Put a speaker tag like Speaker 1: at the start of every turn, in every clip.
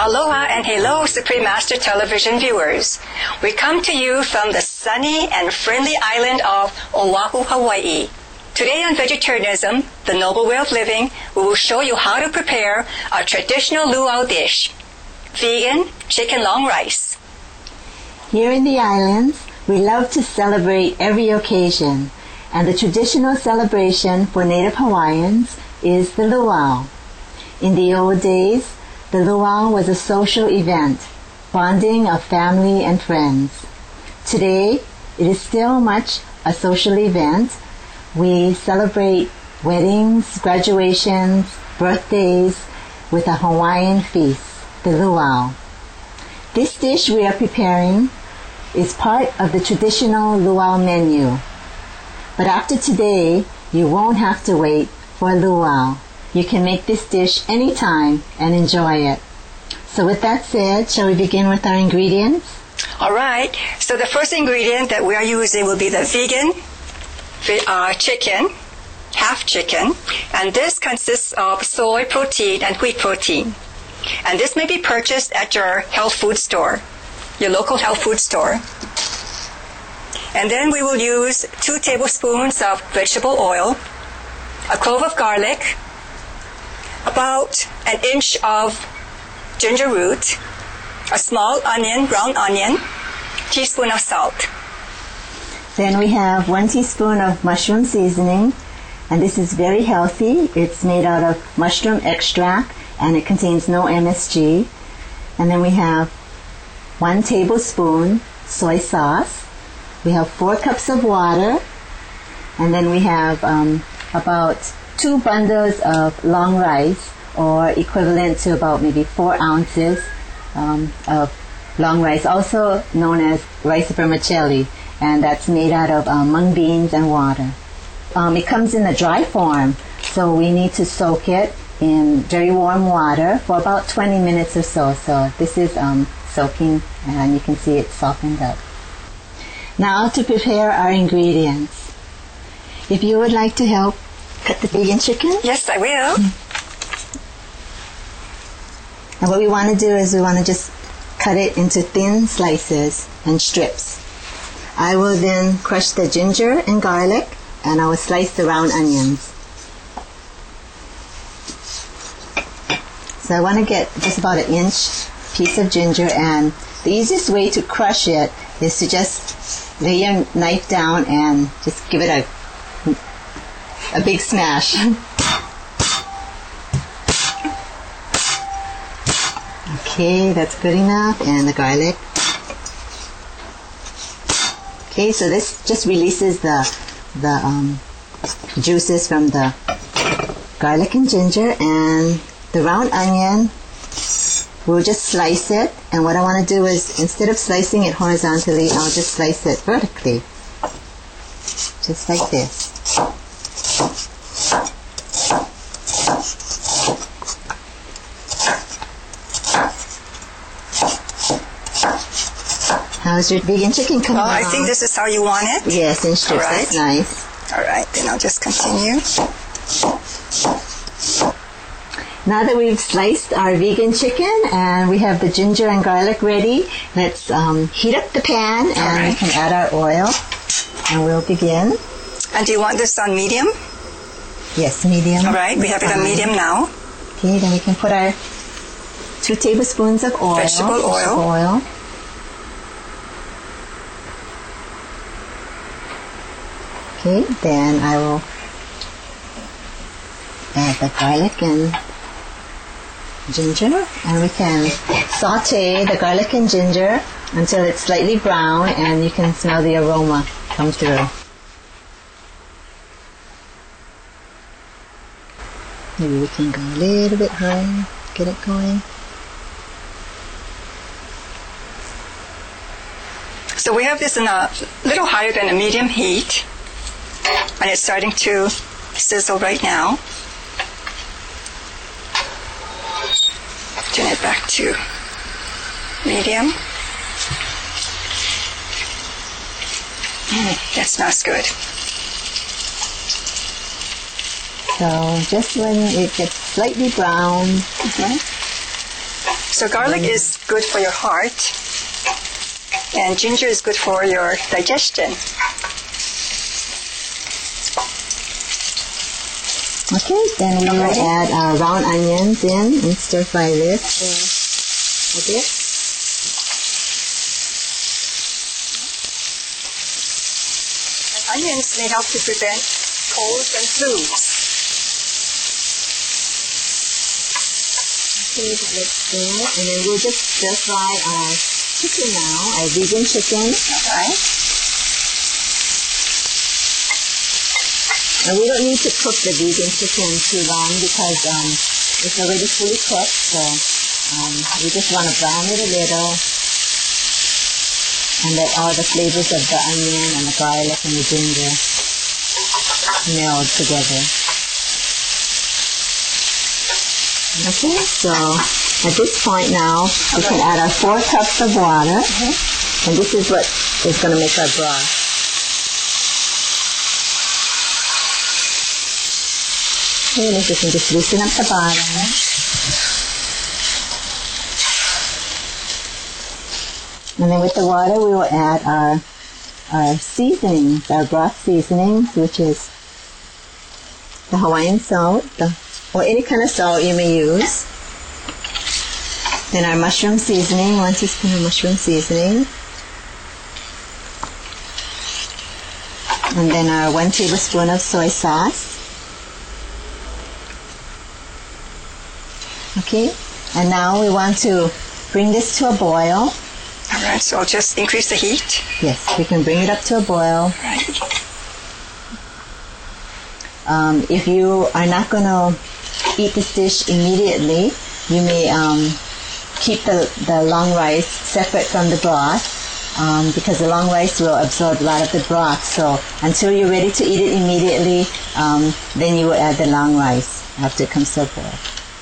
Speaker 1: Aloha and hello, Supreme Master Television viewers. We come to you from the sunny and friendly island of Oahu, Hawaii. Today on Vegetarianism, the Noble Way of Living, we will show you how to prepare a traditional luau dish, vegan chicken long rice.
Speaker 2: Here in the islands, we love to celebrate every occasion, and the traditional celebration for Native Hawaiians is the luau. In the old days, the luau was a social event, bonding of family and friends. Today, it is still much a social event. We celebrate weddings, graduations, birthdays with a Hawaiian feast, the luau. This dish we are preparing is part of the traditional luau menu. But after today, you won't have to wait for a luau. You can make this dish anytime and enjoy it. So with that said, shall we begin with our ingredients?
Speaker 1: All right. So the first ingredient that we are using will be the vegan chicken, half chicken. And this consists of soy protein and wheat protein. And this may be purchased at your health food store, your local health food store. And then we will use 2 tablespoons of vegetable oil, a clove of garlic, about an inch of ginger root, a small onion, brown onion, teaspoon of salt.
Speaker 2: Then we have 1 teaspoon of mushroom seasoning, and this is very healthy. It's made out of mushroom extract, and it contains no MSG. And then we have 1 tablespoon soy sauce. We have 4 cups of water, and then we have about 2 bundles of long rice, or equivalent to about maybe 4 ounces of long rice, also known as rice vermicelli, and that's made out of mung beans and water. It comes in a dry form, so we need to soak it in very warm water for about 20 minutes or so. So this is soaking, and you can see it's softened up. Now to prepare our ingredients. If you would like to help cut the vegan chicken.
Speaker 1: Yes, I will.
Speaker 2: And what we want to do is we want to just cut it into thin slices and strips. I will then crush the ginger and garlic, and I will slice the round onions. So I want to get just about an inch piece of ginger, and the easiest way to crush it is to just lay your knife down and just give it a big smash. Okay, that's good enough. And the garlic. Okay, so this just releases the juices from the garlic and ginger. And the round onion, we'll just slice it. And what I want to do is, instead of slicing it horizontally, I'll just slice it vertically. Just like this. How's your vegan chicken coming along?
Speaker 1: I think this is how you want it.
Speaker 2: Yes, in strips.
Speaker 1: All right.
Speaker 2: That's nice.
Speaker 1: All right, then I'll just continue.
Speaker 2: Now that we've sliced our vegan chicken and we have the ginger and garlic ready, let's heat up the pan, and we can add our oil, and we'll begin.
Speaker 1: And do you want this on medium?
Speaker 2: Yes, medium.
Speaker 1: All right, we have it on medium now.
Speaker 2: Okay, then we can put our 2 tablespoons of oil.
Speaker 1: Vegetable oil.
Speaker 2: Okay, then I will add the garlic and ginger, and we can saute the garlic and ginger until it's slightly brown, and you can smell the aroma come through. Maybe we can go a little bit higher, get it going.
Speaker 1: So we have this in a little higher than a medium heat, and it's starting to sizzle right now. Turn it back to medium. That smells good.
Speaker 2: So just when it gets slightly brown.
Speaker 1: So garlic is good for your heart, and ginger is good for your digestion.
Speaker 2: Okay, then we will add our round onions in and stir fry this a bit.
Speaker 1: And onions may help to prevent colds and flus.
Speaker 2: Okay, let's stir, and then we'll just stir fry our chicken now, our vegan chicken.
Speaker 1: All right.
Speaker 2: And we don't need to cook the vegan chicken too long because it's already fully cooked, so we just want to brown it a little and let all the flavors of the onion and the garlic and the ginger meld together. Okay, so at this point now we can add our 4 cups of water, and this is what is going to make our broth. Okay, you can just loosen up the bottom. And then with the water we will add our seasonings, our broth seasonings, which is the Hawaiian salt, or any kind of salt you may use. Then our mushroom seasoning, 1 teaspoon of mushroom seasoning. And then our 1 tablespoon of soy sauce. Okay, and now we want to bring this to a boil.
Speaker 1: All right, so I'll just increase the heat.
Speaker 2: Yes, we can bring it up to a boil.
Speaker 1: Right.
Speaker 2: If you are not going to eat this dish immediately, you may keep the long rice separate from the broth because the long rice will absorb a lot of the broth. So until you're ready to eat it immediately, then you will add the long rice after it comes to a boil.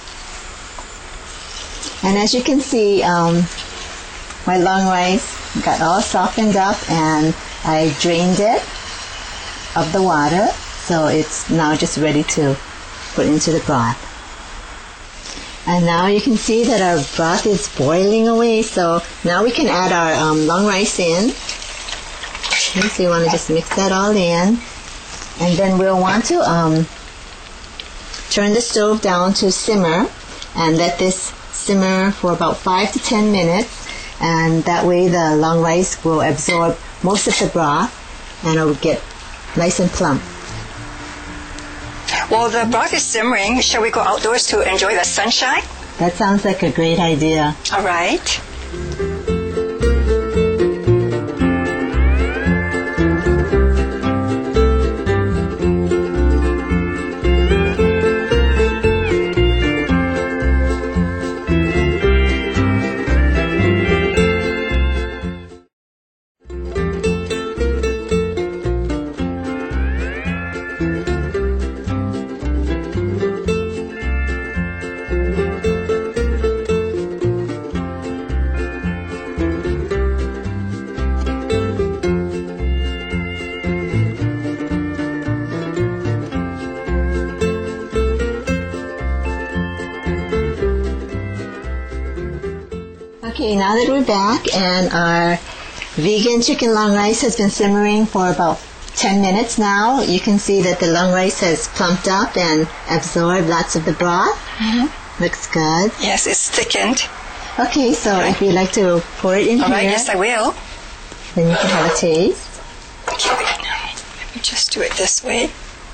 Speaker 2: And as you can see, my long rice got all softened up and I drained it of the water, so it's now just ready to put into the broth. And now you can see that our broth is boiling away, so now we can add our long rice in. Okay, so you want to just mix that all in, and then we'll want to turn the stove down to simmer and let this simmer for about 5 to 10 minutes, and that way the long rice will absorb most of the broth and it will get nice and plump.
Speaker 1: While the broth is simmering, shall we go outdoors to enjoy the sunshine?
Speaker 2: That sounds like a great idea.
Speaker 1: All right.
Speaker 2: Okay, now that we're back and our vegan chicken long rice has been simmering for about 10 minutes now, you can see that the long rice has plumped up and absorbed lots of the broth. Mm-hmm. Looks good.
Speaker 1: Yes, it's thickened.
Speaker 2: Okay, so if you'd like to pour it in
Speaker 1: All
Speaker 2: here,
Speaker 1: right, yes, I will.
Speaker 2: then you can have a taste.
Speaker 1: Okay, now let me just do it this way.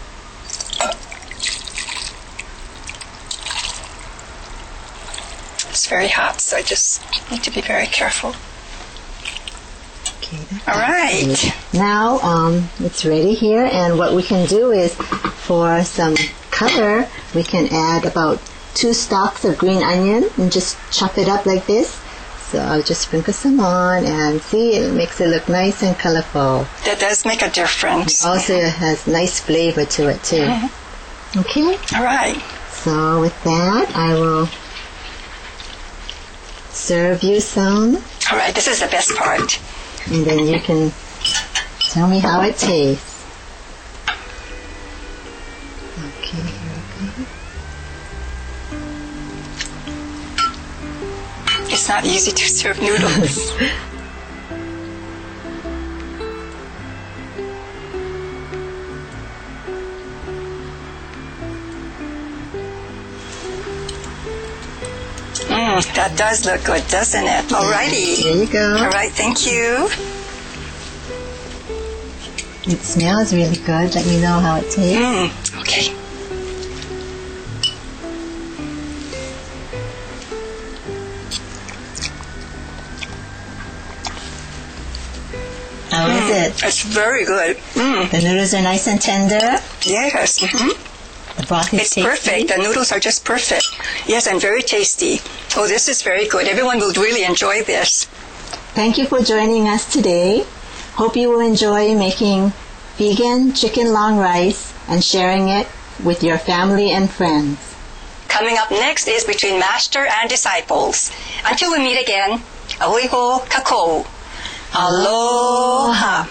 Speaker 1: It's very hot, so I just need to be very careful.
Speaker 2: Okay,
Speaker 1: All right.
Speaker 2: now it's ready here, and what we can do is, for some color, we can add about 2 stalks of green onion and just chop it up like this. So I'll just sprinkle some on, and see, it makes it look nice and colorful.
Speaker 1: That does make a difference.
Speaker 2: Also, it has nice flavor to it too.
Speaker 1: Mm-hmm.
Speaker 2: Okay,
Speaker 1: All right.
Speaker 2: so with that, I will serve you some,
Speaker 1: All right, this is the best part.
Speaker 2: and then you can tell me how it tastes. Okay, here we go.
Speaker 1: not easy to serve noodles. That does look good, doesn't it? Alrighty.
Speaker 2: There you go.
Speaker 1: All right, thank you.
Speaker 2: It smells really good. Let me know how it tastes.
Speaker 1: Okay.
Speaker 2: How is it?
Speaker 1: It's very good.
Speaker 2: The noodles are nice and tender.
Speaker 1: Yes.
Speaker 2: The broth is
Speaker 1: It's
Speaker 2: tasty.
Speaker 1: perfect. The noodles are just perfect. Yes, and very tasty. Oh, this is very good. Everyone will really enjoy this.
Speaker 2: Thank you for joining us today. Hope you will enjoy making vegan chicken long rice and sharing it with your family and friends.
Speaker 1: Coming up next is Between Master and Disciples. Until we meet again, ahoiho kakou. Aloha.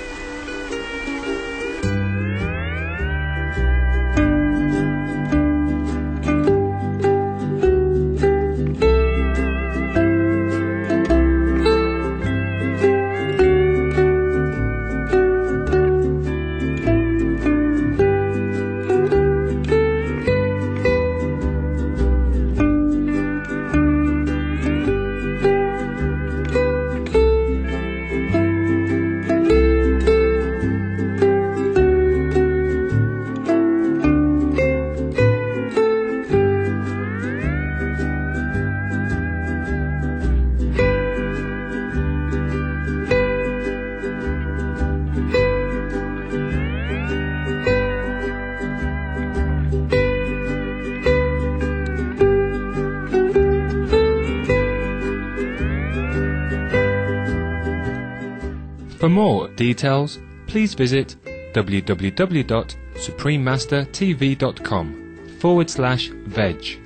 Speaker 3: For more details, please visit www.suprememastertv.com/veg.